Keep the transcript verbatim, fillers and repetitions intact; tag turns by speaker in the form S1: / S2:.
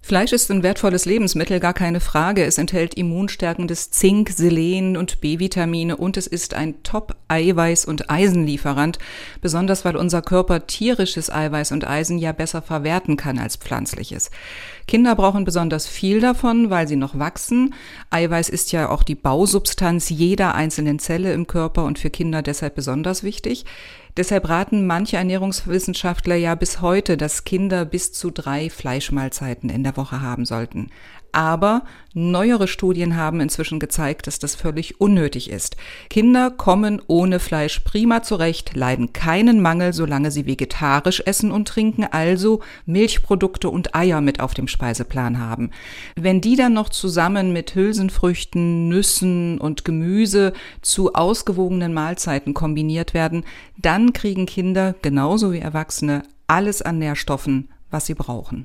S1: Fleisch ist ein wertvolles Lebensmittel, gar keine Frage. Es enthält immunstärkendes Zink, Selen und B-Vitamine und es ist ein Top-Eiweiß- und Eisenlieferant, besonders weil unser Körper tierisches Eiweiß und Eisen ja besser verwerten kann als pflanzliches. Kinder brauchen besonders viel davon, weil sie noch wachsen. Eiweiß ist ja auch die Bausubstanz jeder einzelnen Zelle im Körper und für Kinder deshalb besonders wichtig. Deshalb raten manche Ernährungswissenschaftler ja bis heute, dass Kinder bis zu drei Fleischmahlzeiten in der Woche haben sollten. Aber neuere Studien haben inzwischen gezeigt, dass das völlig unnötig ist. Kinder kommen ohne Fleisch prima zurecht, leiden keinen Mangel, solange sie vegetarisch essen und trinken, also Milchprodukte und Eier mit auf dem Speiseplan haben. Wenn die dann noch zusammen mit Hülsenfrüchten, Nüssen und Gemüse zu ausgewogenen Mahlzeiten kombiniert werden, dann kriegen Kinder genauso wie Erwachsene alles an Nährstoffen, was sie brauchen.